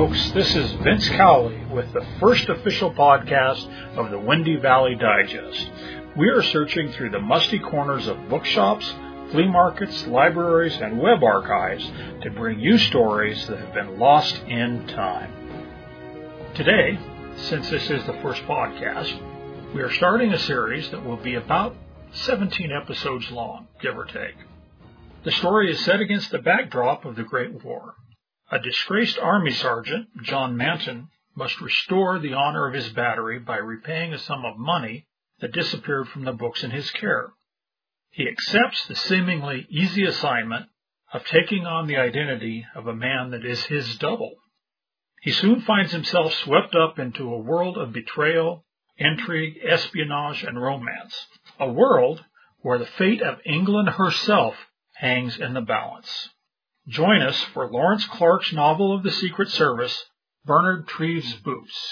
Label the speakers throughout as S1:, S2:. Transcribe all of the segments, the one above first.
S1: folks. This is Vince Cowley with the first official podcast of the Windy Valley Digest. We are searching through the musty corners of bookshops, flea markets, libraries, and web archives to bring you stories that have been lost in time. Today, since this is the first podcast, we are starting a series that will be about 17 episodes long, give or take. The story is set against the backdrop of the Great War. A disgraced Army sergeant, John Manton, must restore the honor of his battery by repaying a sum of money that disappeared from the books in his care. He accepts the seemingly easy assignment of taking on the identity of a man that is his double. He soon finds himself swept up into a world of betrayal, intrigue, espionage, and romance. A world where the fate of England herself hangs in the balance. Join us for Lawrence Clark's novel of the Secret Service, Bernard Treves' Boots.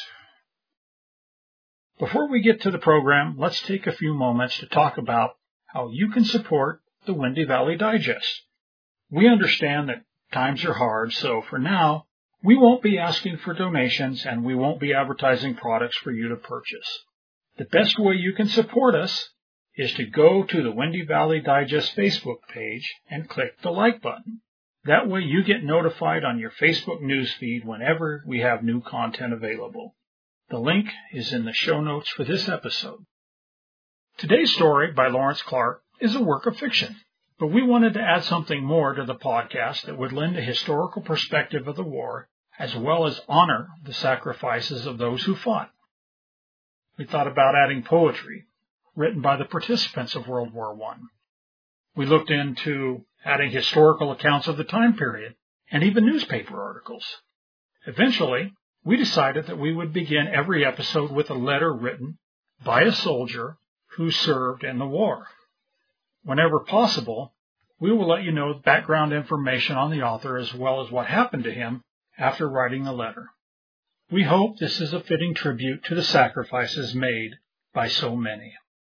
S1: Before we get to the program, let's take a few moments to talk about how you can support the Windy Valley Digest. We understand that times are hard, so for now, we won't be asking for donations and we won't be advertising products for you to purchase. The best way you can support us is to go to the Windy Valley Digest Facebook page and click the like button. That way you get notified on your Facebook newsfeed whenever we have new content available. The link is in the show notes for this episode. Today's story by Lawrence Clark is a work of fiction, but we wanted to add something more to the podcast that would lend a historical perspective of the war, as well as honor the sacrifices of those who fought. We thought about adding poetry, written by the participants of World War I. We looked into adding historical accounts of the time period, and even newspaper articles. Eventually, we decided that we would begin every episode with a letter written by a soldier who served in the war. Whenever possible, we will let you know background information on the author as well as what happened to him after writing the letter. We hope this is a fitting tribute to the sacrifices made by so many.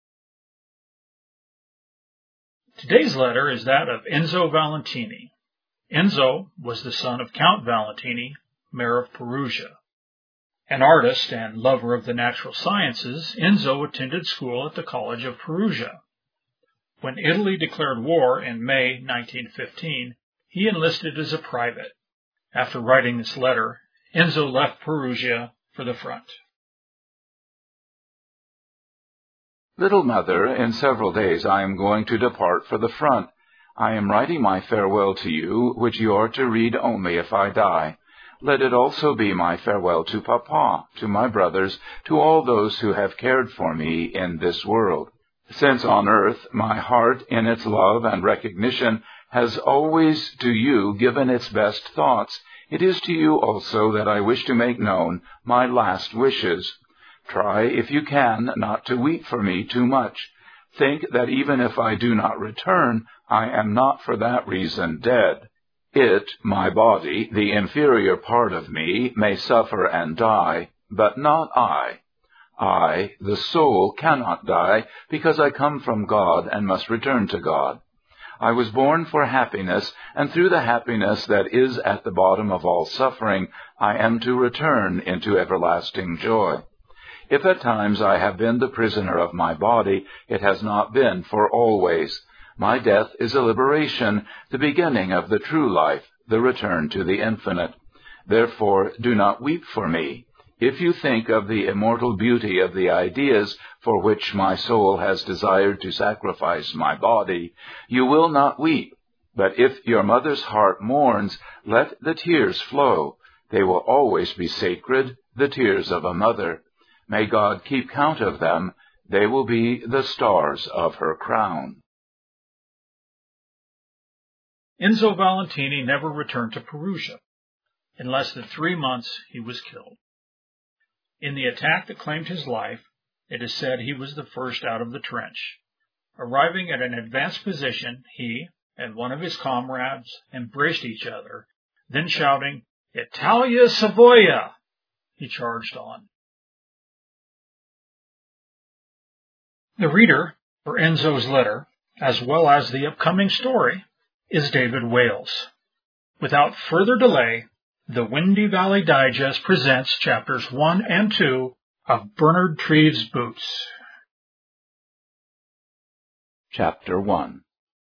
S1: Today's letter is that of Enzo Valentini. Enzo was the son of Count Valentini, mayor of Perugia. An artist and lover of the natural sciences, Enzo attended school at the College of Perugia. When Italy declared war in May 1915, he enlisted as a private. After writing this letter, Enzo left Perugia for the front.
S2: Little mother, in several days I am going to depart for the front. I am writing my farewell to you, which you are to read only if I die. Let it also be my farewell to Papa, to my brothers, to all those who have cared for me in this world. Since on earth my heart, in its love and recognition, has always to you given its best thoughts, it is to you also that I wish to make known my last wishes. Try, if you can, not to weep for me too much. Think that even if I do not return, I am not for that reason dead. It, my body, the inferior part of me, may suffer and die, but not I. I, the soul, cannot die, because I come from God and must return to God. I was born for happiness, and through the happiness that is at the bottom of all suffering, I am to return into everlasting joy. If at times I have been the prisoner of my body, it has not been for always. My death is a liberation, the beginning of the true life, the return to the infinite. Therefore, do not weep for me. If you think of the immortal beauty of the ideas for which my soul has desired to sacrifice my body, you will not weep. But if your mother's heart mourns, let the tears flow. They will always be sacred, the tears of a mother. May God keep count of them. They will be the stars of her crown.
S1: Enzo Valentini never returned to Perugia. In less than 3 months, he was killed. In the attack that claimed his life, it is said he was the first out of the trench. Arriving at an advanced position, he and one of his comrades embraced each other, then shouting, "Italia Savoia!" he charged on. The reader for Enzo's letter, as well as the upcoming story, is David Wales. Without further delay, The Windy Valley Digest presents Chapters 1 and 2 of Bernard Treves' Boots.
S2: Chapter 1.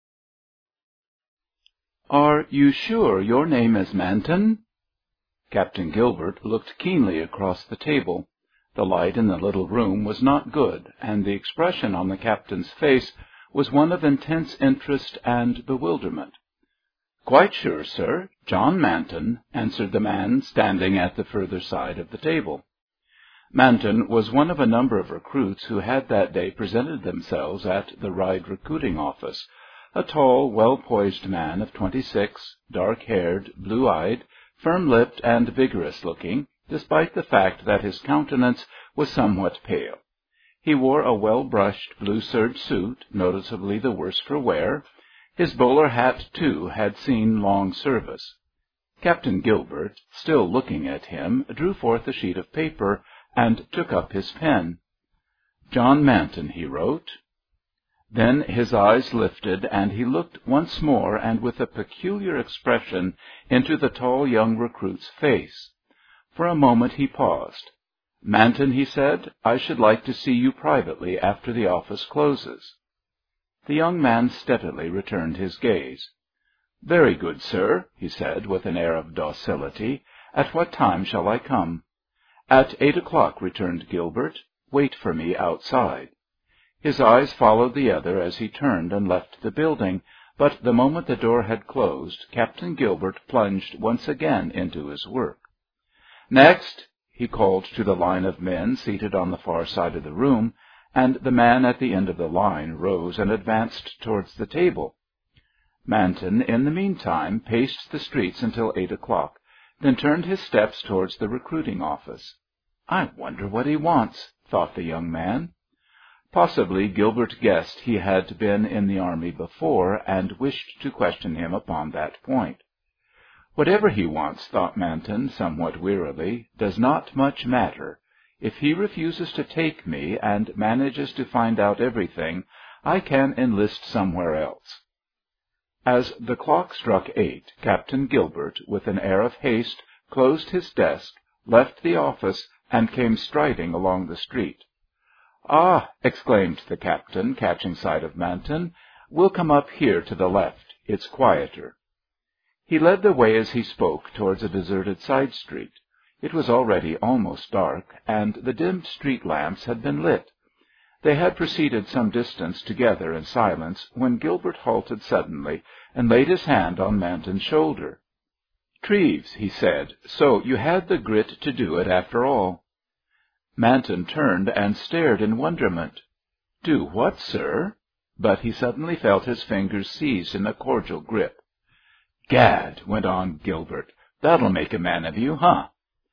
S2: "Are you sure your name is Manton?" Captain Gilbert looked keenly across the table. The light in the little room was not good, and the expression on the captain's face was one of intense interest and bewilderment. "Quite sure, sir. John Manton," answered the man standing at the further side of the table. Manton was one of a number of recruits who had that day presented themselves at the Ryde recruiting office, a tall, well-poised man of 26, dark-haired, blue-eyed, firm-lipped, and vigorous-looking, despite the fact that his countenance was somewhat pale. He wore a well-brushed blue serge suit, noticeably the worse for wear. His bowler hat, too, had seen long service. Captain Gilbert, still looking at him, drew forth a sheet of paper and took up his pen. "John Manton," he wrote. Then his eyes lifted, and he looked once more and with a peculiar expression into the tall young recruit's face. For a moment he paused. "Manton," he said, "I should like to see you privately after the office closes." The young man steadily returned his gaze. "Very good, sir," he said with an air of docility. "At what time shall I come?" "At 8 o'clock," returned Gilbert. "Wait for me outside." His eyes followed the other as he turned and left the building, but the moment the door had closed, Captain Gilbert plunged once again into his work. "Next!" he called to the line of men seated on the far side of the room, and the man at the end of the line rose and advanced towards the table. Manton, in the meantime, paced the streets until 8 o'clock, then turned his steps towards the recruiting office. "I wonder what he wants," thought the young man. Possibly Gilbert guessed he had been in the army before, and wished to question him upon that point. "Whatever he wants," thought Manton somewhat wearily, "does not much matter. If he refuses to take me, and manages to find out everything, I can enlist somewhere else." As the clock struck 8, Captain Gilbert, with an air of haste, closed his desk, left the office, and came striding along the street. "Ah!" exclaimed the captain, catching sight of Manton. "We'll come up here to the left. It's quieter." He led the way as he spoke towards a deserted side street. It was already almost dark, and the dimmed street lamps had been lit. They had proceeded some distance together in silence when Gilbert halted suddenly and laid his hand on Manton's shoulder. "Treves," he said, "so you had the grit to do it after all." Manton turned and stared in wonderment. "Do what, sir?" But he suddenly felt his fingers seized in a cordial grip. "Gad," went on Gilbert, "that'll make a man of you, huh?"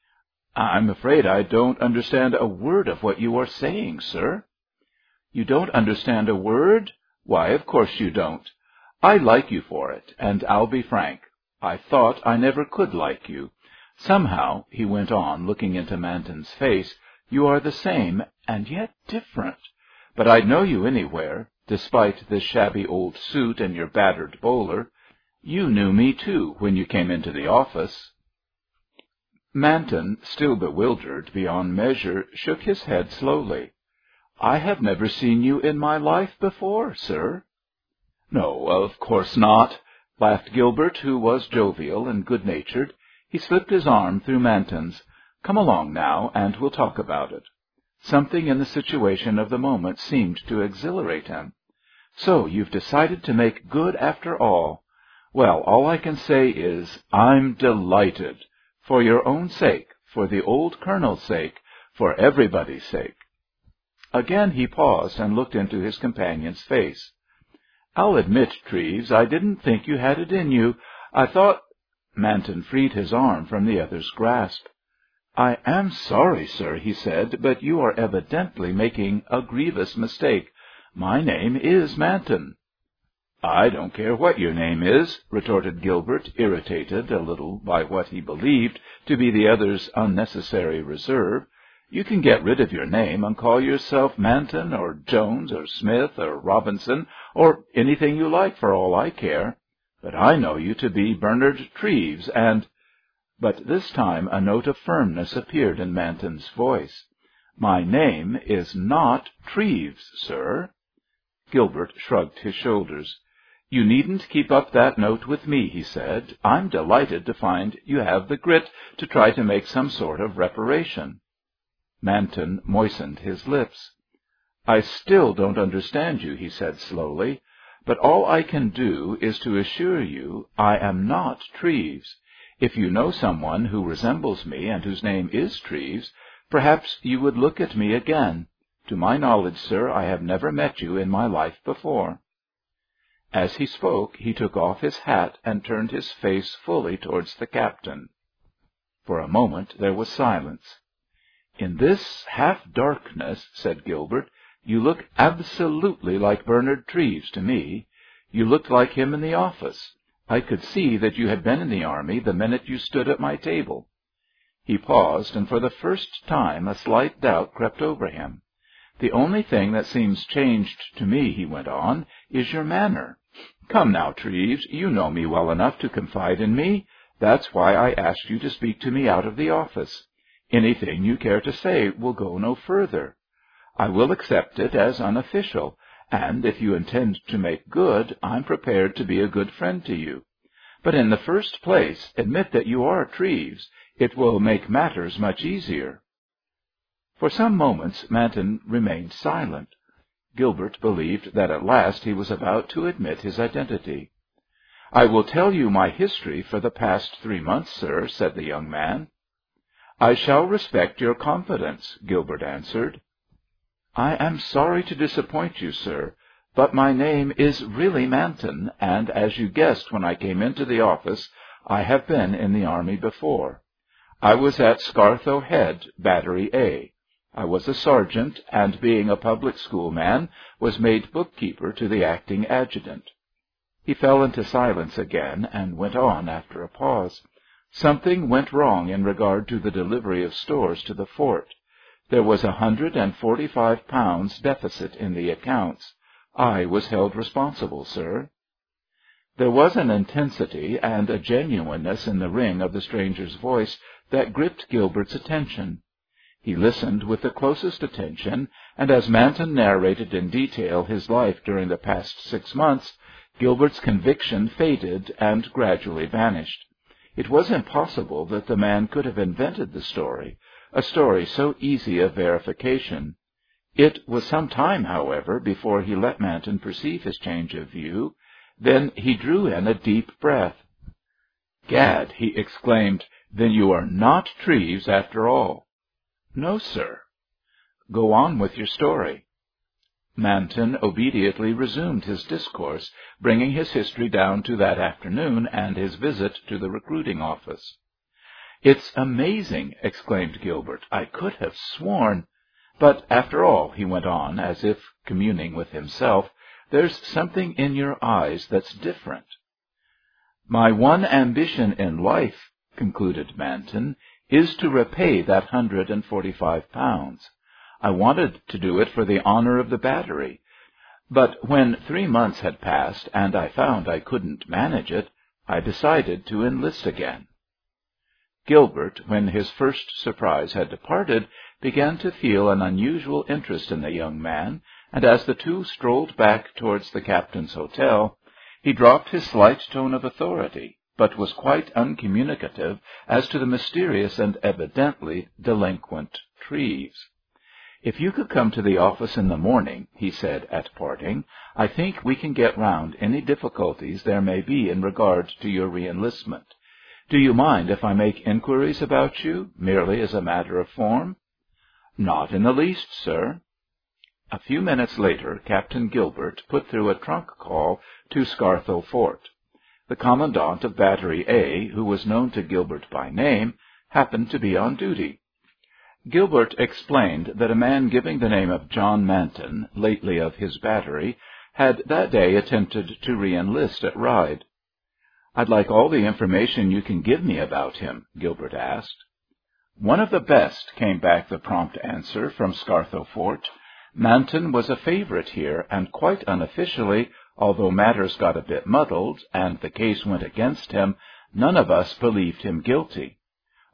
S2: "I'm afraid I don't understand a word of what you are saying, sir." "You don't understand a word? Why, of course you don't. I like you for it, and I'll be frank. I thought I never could like you. Somehow," he went on, looking into Manton's face, "you are the same, and yet different. But I'd know you anywhere, despite this shabby old suit and your battered bowler. You knew me, too, when you came into the office." Manton, still bewildered beyond measure, shook his head slowly. "I have never seen you in my life before, sir." "No, of course not," laughed Gilbert, who was jovial and good-natured. He slipped his arm through Manton's. "Come along now, and we'll talk about it." Something in the situation of the moment seemed to exhilarate him. "So you've decided to make good after all. Well, all I can say is, I'm delighted. For your own sake, for the old colonel's sake, for everybody's sake." Again he paused and looked into his companion's face. "I'll admit, Treves, I didn't think you had it in you. I thought—" Manton freed his arm from the other's grasp. "I am sorry, sir," he said, "but you are evidently making a grievous mistake. My name is Manton." "I don't care what your name is," retorted Gilbert, irritated a little by what he believed to be the other's unnecessary reserve. "You can get rid of your name and call yourself Manton or Jones or Smith or Robinson or anything you like for all I care. But I know you to be Bernard Treves, and—" But this time a note of firmness appeared in Manton's voice. "My name is not Treves, sir." Gilbert shrugged his shoulders. "You needn't keep up that note with me," he said. "I'm delighted to find you have the grit to try to make some sort of reparation." Manton moistened his lips. "I still don't understand you," he said slowly, "but all I can do is to assure you I am not Treves. If you know someone who resembles me and whose name is Treves, perhaps you would look at me again. To my knowledge, sir, I have never met you in my life before." As he spoke, he took off his hat and turned his face fully towards the captain. For a moment there was silence. "In this half-darkness," said Gilbert, "you look absolutely like Bernard Treves to me. You looked like him in the office. I could see that you had been in the army the minute you stood at my table." He paused, and for the first time a slight doubt crept over him. "The only thing that seems changed to me," he went on, "is your manner. Come now, Treves, you know me well enough to confide in me. That's why I asked you to speak to me out of the office. Anything you care to say will go no further. I will accept it as unofficial, and if you intend to make good, I'm prepared to be a good friend to you. But in the first place, admit that you are Treves. It will make matters much easier." For some moments Manton remained silent. Gilbert believed that at last he was about to admit his identity. "I will tell you my history for the past 3 months, sir," said the young man. "I shall respect your confidence," Gilbert answered. "I am sorry to disappoint you, sir, but my name is really Manton, and as you guessed when I came into the office, I have been in the army before. I was at Scartho Head, Battery A. I was a sergeant, and being a public school man, was made bookkeeper to the acting adjutant." He fell into silence again, and went on after a pause. "Something went wrong in regard to the delivery of stores to the fort. There was £145 deficit in the accounts. I was held responsible, sir." There was an intensity and a genuineness in the ring of the stranger's voice that gripped Gilbert's attention. He listened with the closest attention, and as Manton narrated in detail his life during the past 6 months, Gilbert's conviction faded and gradually vanished. It was impossible that the man could have invented the story, a story so easy of verification. It was some time, however, before he let Manton perceive his change of view. Then he drew in a deep breath. "Gad!" he exclaimed. "Then you are not Treves after all." "No, sir." "Go on with your story." Manton obediently resumed his discourse, bringing his history down to that afternoon and his visit to the recruiting office. "It's amazing!" exclaimed Gilbert. "I could have sworn. But after all," he went on, as if communing with himself, "there's something in your eyes that's different." "My one ambition in life," concluded Manton, "is to repay that £145. I wanted to do it for the honor of the battery. But when 3 months had passed and I found I couldn't manage it, I decided to enlist again." Gilbert, when his first surprise had departed, began to feel an unusual interest in the young man, and as the two strolled back towards the captain's hotel, he dropped his slight tone of authority, but was quite uncommunicative as to the mysterious and evidently delinquent Treves. "If you could come to the office in the morning," he said at parting, "I think we can get round any difficulties there may be in regard to your re-enlistment. Do you mind if I make inquiries about you, merely as a matter of form?" "Not in the least, sir." A few minutes later Captain Gilbert put through a trunk call to Scartho Fort. The commandant of Battery A, who was known to Gilbert by name, happened to be on duty. Gilbert explained that a man giving the name of John Manton, lately of his battery, had that day attempted to re-enlist at Ryde. "I'd like all the information you can give me about him," Gilbert asked. "One of the best," came back the prompt answer from Scartho Fort. "Manton was a favorite here, and quite unofficially, although matters got a bit muddled, and the case went against him, none of us believed him guilty.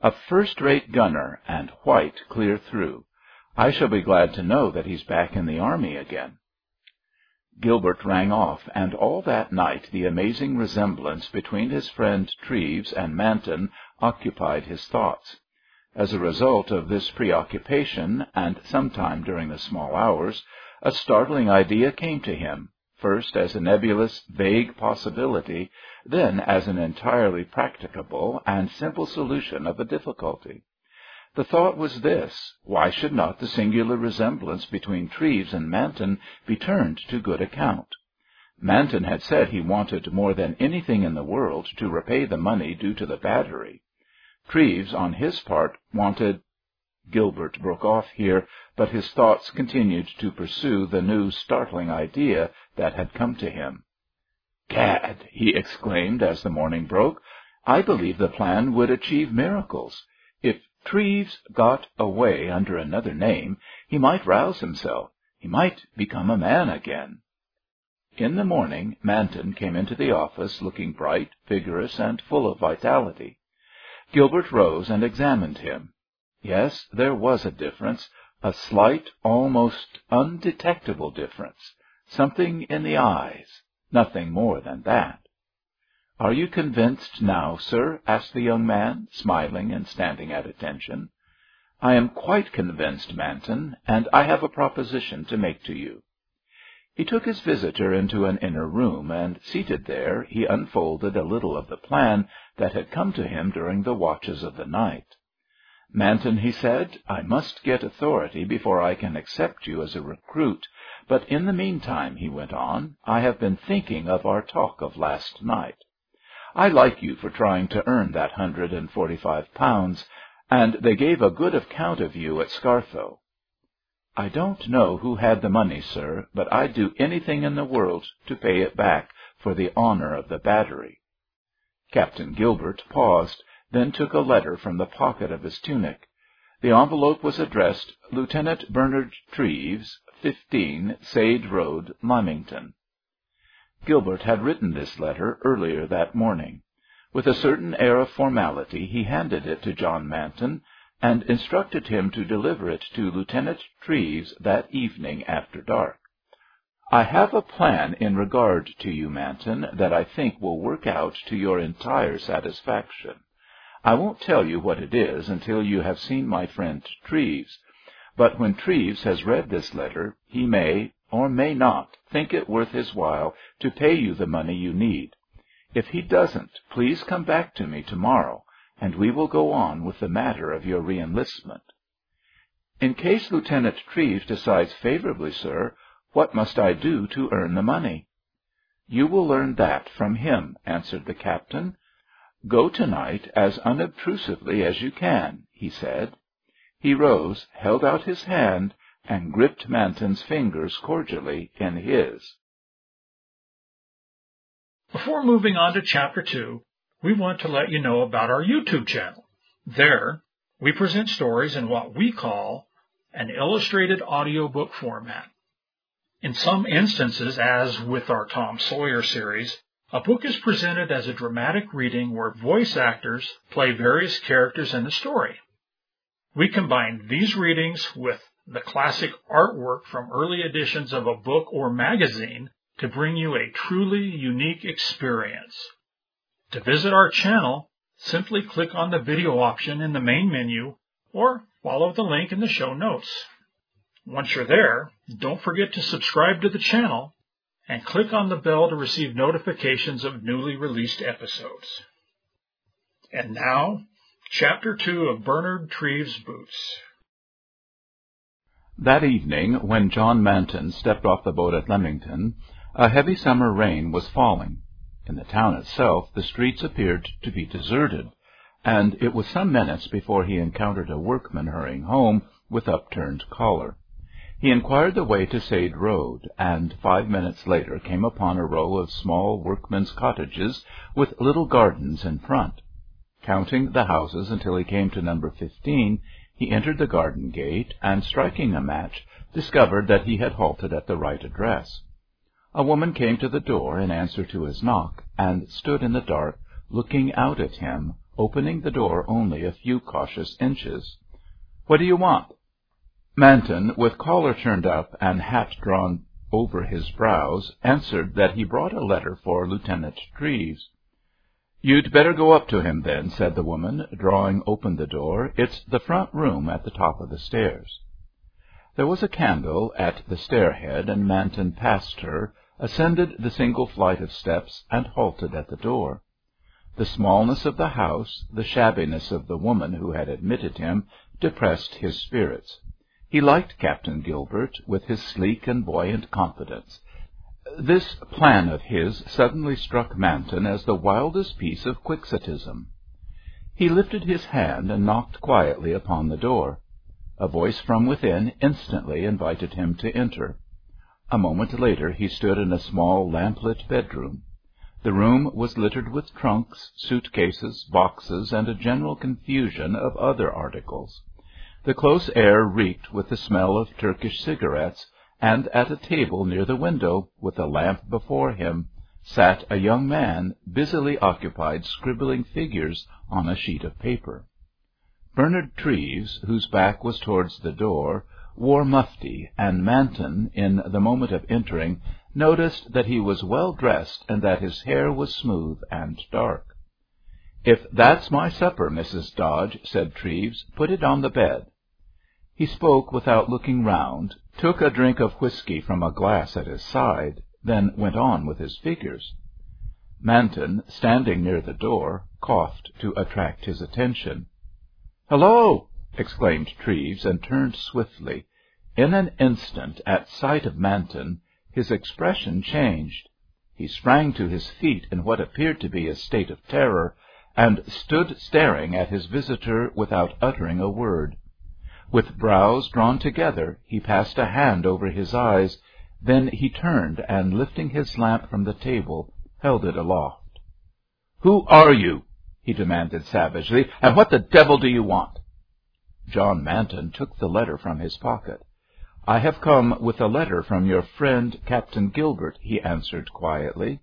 S2: A first-rate gunner, and white clear through. I shall be glad to know that he's back in the army again." Gilbert rang off, and all that night the amazing resemblance between his friend Treves and Manton occupied his thoughts. As a result of this preoccupation, and sometime during the small hours, a startling idea came to him, first as a nebulous, vague possibility, then as an entirely practicable and simple solution of a difficulty. The thought was this: why should not the singular resemblance between Treves and Manton be turned to good account? Manton had said he wanted more than anything in the world to repay the money due to the battery. Treves, on his part, wanted— Gilbert broke off here, but his thoughts continued to pursue the new, startling idea that had come to him. "Gad!" he exclaimed as the morning broke. "I believe the plan would achieve miracles. If Treves got away under another name, he might rouse himself. He might become a man again." In the morning, Manton came into the office looking bright, vigorous, and full of vitality. Gilbert rose and examined him. Yes, there was a difference, a slight, almost undetectable difference. Something in the eyes, nothing more than that. "Are you convinced now, sir?" asked the young man, smiling and standing at attention. "I am quite convinced, Manton, and I have a proposition to make to you." He took his visitor into an inner room, and, seated there, he unfolded a little of the plan that had come to him during the watches of the night. "Manton," he said, "I must get authority before I can accept you as a recruit, but in the meantime," he went on, "I have been thinking of our talk of last night. I like you for trying to earn that £145, and they gave a good account of you at Scartho. I don't know who had the money, sir, but I'd do anything in the world to pay it back for the honour of the battery." Captain Gilbert paused, then took a letter from the pocket of his tunic. The envelope was addressed Lieutenant Bernard Treves, 15 Sade Road, Lymington. Gilbert had written this letter earlier that morning. With a certain air of formality he handed it to John Manton, and instructed him to deliver it to Lieutenant Treves that evening after dark. "I have a plan in regard to you, Manton, that I think will work out to your entire satisfaction. I won't tell you what it is until you have seen my friend Treves, but when Treves has read this letter, he may, or may not, think it worth his while to pay you the money you need. If he doesn't, please come back to me tomorrow, and we will go on with the matter of your re-enlistment." "In case Lieutenant Treves decides favorably, sir, what must I do to earn the money?" "You will learn that from him," answered the captain. "Go tonight as unobtrusively as you can," he said. He rose, held out his hand, and gripped Manton's fingers cordially in his.
S1: Before moving on to Chapter 2, we want to let you know about our YouTube channel. There, we present stories in what we call an illustrated audiobook format. In some instances, as with our Tom Sawyer series, a book is presented as a dramatic reading where voice actors play various characters in the story. We combine these readings with the classic artwork from early editions of a book or magazine to bring you a truly unique experience. To visit our channel, simply click on the video option in the main menu or follow the link in the show notes. Once you're there, don't forget to subscribe to the channel and click on the bell to receive notifications of newly released episodes. And now, Chapter 2 of Bernard Treves' Boots.
S2: That evening, when John Manton stepped off the boat at Lymington, a heavy summer rain was falling. In the town itself, the streets appeared to be deserted, and it was some minutes before he encountered a workman hurrying home with upturned collar. He inquired the way to Sade Road, and 5 minutes later came upon a row of small workmen's cottages with little gardens in front. Counting the houses until he came to number 15, he entered the garden gate, and striking a match, discovered that he had halted at the right address. A woman came to the door in answer to his knock, and stood in the dark, looking out at him, opening the door only a few cautious inches. "What do you want?" Manton, with collar turned up and hat drawn over his brows, answered that he brought a letter for Lieutenant Treves. "You'd better go up to him, then," said the woman, drawing open the door. "It's the front room at the top of the stairs." There was a candle at the stairhead, and Manton passed her, ascended the single flight of steps, and halted at the door. The smallness of the house, the shabbiness of the woman who had admitted him, depressed his spirits. He liked Captain Gilbert, with his sleek and buoyant confidence. This plan of his suddenly struck Manton as the wildest piece of quixotism. He lifted his hand and knocked quietly upon the door. A voice from within instantly invited him to enter. A moment later he stood in a small lamp-lit bedroom. The room was littered with trunks, suitcases, boxes, and a general confusion of other articles. The close air reeked with the smell of Turkish cigarettes, and at a table near the window, with a lamp before him, sat a young man busily occupied scribbling figures on a sheet of paper. Bernard Treves, whose back was towards the door, wore mufti, and Manton, in the moment of entering, noticed that he was well dressed and that his hair was smooth and dark. "If that's my supper, Mrs. Dodge," said Treves, "put it on the bed." He spoke without looking round, took a drink of whiskey from a glass at his side, then went on with his figures. Manton, standing near the door, coughed to attract his attention. "Hello!" exclaimed Treves, and turned swiftly. In an instant, at sight of Manton, his expression changed. He sprang to his feet in what appeared to be a state of terror, and stood staring at his visitor without uttering a word. With brows drawn together, he passed a hand over his eyes. Then he turned, and lifting his lamp from the table, held it aloft. "Who are you?" he demanded savagely, "and what the devil do you want?" John Manton took the letter from his pocket. "I have come with a letter from your friend Captain Gilbert," he answered quietly.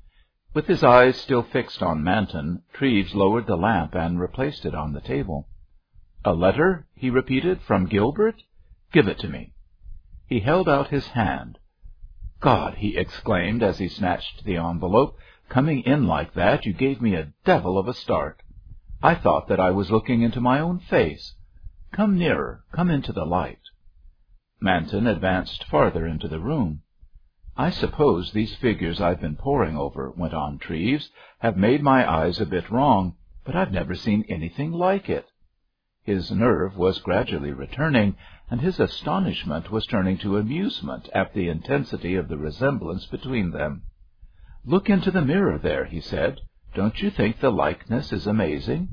S2: With his eyes still fixed on Manton, Treves lowered the lamp and replaced it on the table. "A letter?" he repeated. "From Gilbert? Give it to me." He held out his hand. "God!" he exclaimed as he snatched the envelope. "Coming in like that, you gave me a devil of a start. I thought that I was looking into my own face. Come nearer, come into the light." Manton advanced farther into the room. "I suppose these figures I've been poring over," went on Treves, "have made my eyes a bit wrong, but I've never seen anything like it." His nerve was gradually returning, and his astonishment was turning to amusement at the intensity of the resemblance between them. "Look into the mirror there," he said. "Don't you think the likeness is amazing?"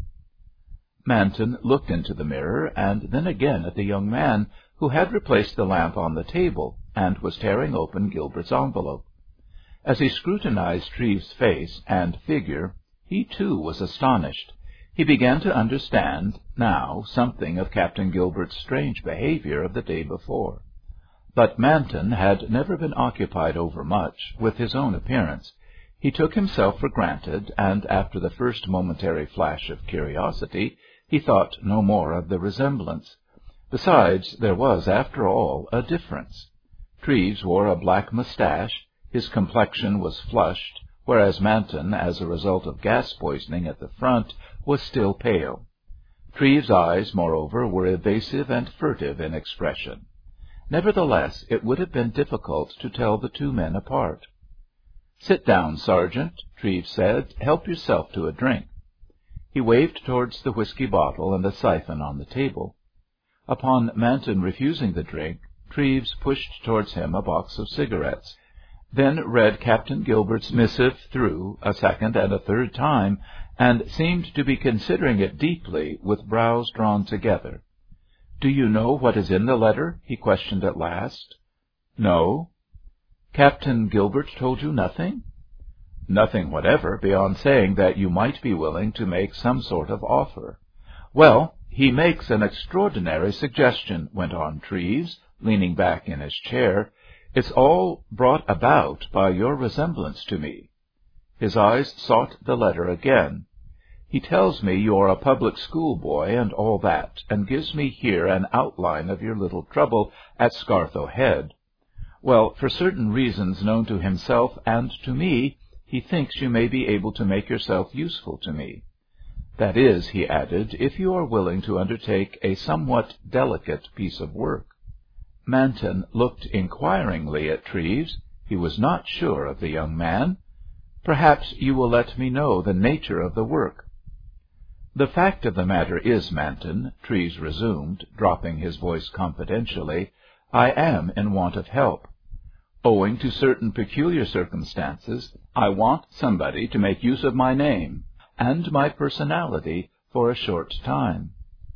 S2: Manton looked into the mirror, and then again at the young man, who had replaced the lamp on the table, and was tearing open Gilbert's envelope. As he scrutinized Treves' face and figure, he too was astonished. He began to understand now something of Captain Gilbert's strange behavior of the day before. But Manton had never been occupied overmuch with his own appearance. He took himself for granted, and after the first momentary flash of curiosity, he thought no more of the resemblance. Besides, there was, after all, a difference. Treves wore a black moustache, his complexion was flushed, whereas Manton, as a result of gas poisoning at the front, was still pale. Treves' eyes, moreover, were evasive and furtive in expression. Nevertheless, it would have been difficult to tell the two men apart. "Sit down, Sergeant," Treves said. "Help yourself to a drink." He waved towards the whiskey bottle and a siphon on the table. Upon Manton refusing the drink, Treves pushed towards him a box of cigarettes, then read Captain Gilbert's missive through a second and a third time, and seemed to be considering it deeply, with brows drawn together. "Do you know what is in the letter?" he questioned at last. "No." "Captain Gilbert told you nothing?" "Nothing whatever, beyond saying that you might be willing to make some sort of offer." "Well, he makes an extraordinary suggestion," went on Treves, leaning back in his chair. "It's all brought about by your resemblance to me." His eyes sought the letter again. He tells me you're a public school boy and all that, and gives me here an outline of your little trouble at Scartho Head. Well, for certain reasons known to himself and to me, he thinks you may be able to make yourself useful to me. That is, he added, if you are willing to undertake a somewhat delicate piece of work. Manton looked inquiringly at Treves. He was not sure of the young man. Perhaps you will let me know the nature of the work. The fact of the matter is, Manton, Treves resumed, dropping his voice confidentially, I am in want of help. Owing to certain peculiar circumstances, I want somebody to make use of my name and my personality for a short time.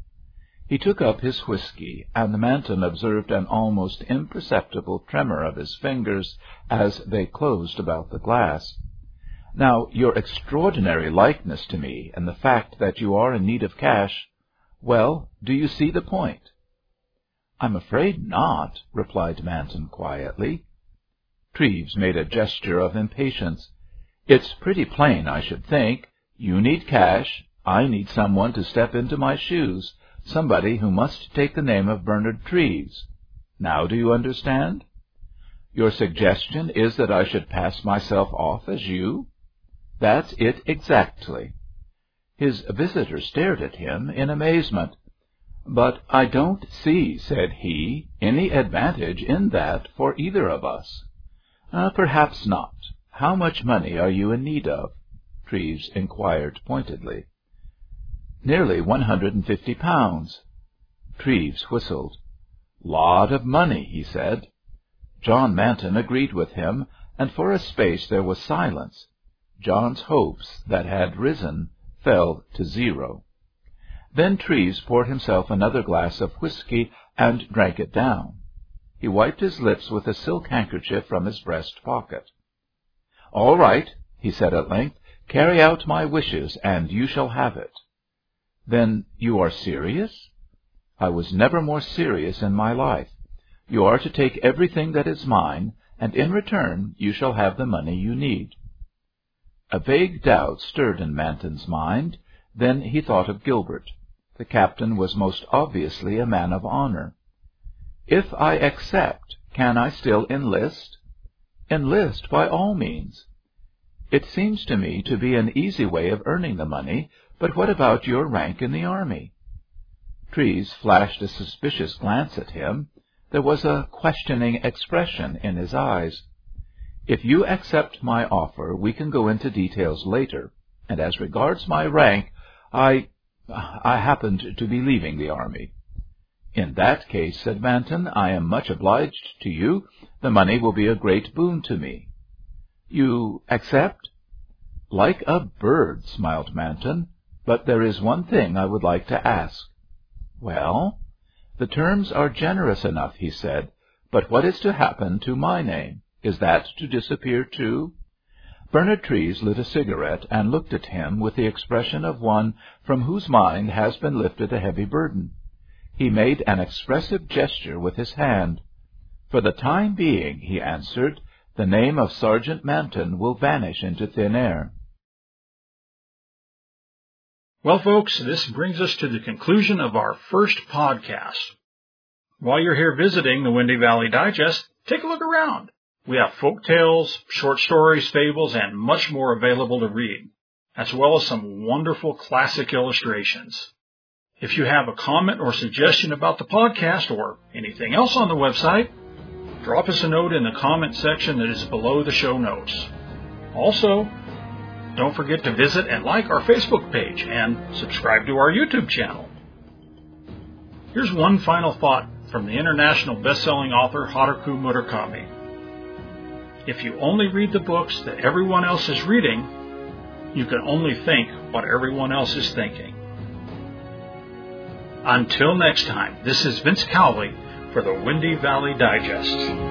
S2: He took up his whiskey, and Manton observed an almost imperceptible tremor of his fingers as they closed about the glass. Now, your extraordinary likeness to me, and the fact that you are in need of cash, well, do you see the point? I'm afraid not, replied Manton quietly. Treves made a gesture of impatience. It's pretty plain, I should think. You need cash. I need someone to step into my shoes, somebody who must take the name of Bernard Treves. Now do you understand? Your suggestion is that I should pass myself off as you? That's it exactly. His visitor stared at him in amazement. But I don't see, said he, any advantage in that for either of us. Perhaps not. How much money are you in need of? Treves inquired pointedly. Nearly £150. Treves whistled. Lot of money, he said. John Manton agreed with him, and for a space there was silence. John's hopes that had risen fell to zero. Then Treves poured himself another glass of whiskey and drank it down. He wiped his lips with a silk handkerchief from his breast pocket. All right, he said at length, carry out my wishes, and you shall have it. Then you are serious? I was never more serious in my life. You are to take everything that is mine, and in return you shall have the money you need. A vague doubt stirred in Manton's mind. Then he thought of Gilbert. The captain was most obviously a man of honor. If I accept, can I still enlist? Enlist by all means. It seems to me to be an easy way of earning the money, but what about your rank in the army? Treves flashed a suspicious glance at him. There was a questioning expression in his eyes. If you accept my offer, we can go into details later, and as regards my rank, I happened to be leaving the army. In that case, said Manton, I am much obliged to you. The money will be a great boon to me. You accept? Like a bird, smiled Manton. But there is one thing I would like to ask. Well? The terms are generous enough, he said, but what is to happen to my name? Is that to disappear too? Bernard Treves lit a cigarette and looked at him with the expression of one from whose mind has been lifted a heavy burden. He made an expressive gesture with his hand. For the time being, he answered, the name of Sergeant Manton will vanish into thin air.
S1: Well, folks, this brings us to the conclusion of our first podcast. While you're here visiting the Windy Valley Digest, take a look around. We have folk tales, short stories, fables, and much more available to read, as well as some wonderful classic illustrations. If you have a comment or suggestion about the podcast or anything else on the website, drop us a note in the comment section that is below the show notes. Also, don't forget to visit and like our Facebook page and subscribe to our YouTube channel. Here's one final thought from the international best-selling author Haruki Murakami. If you only read the books that everyone else is reading, you can only think what everyone else is thinking. Until next time, this is Vince Cowley for the Windy Valley Digest.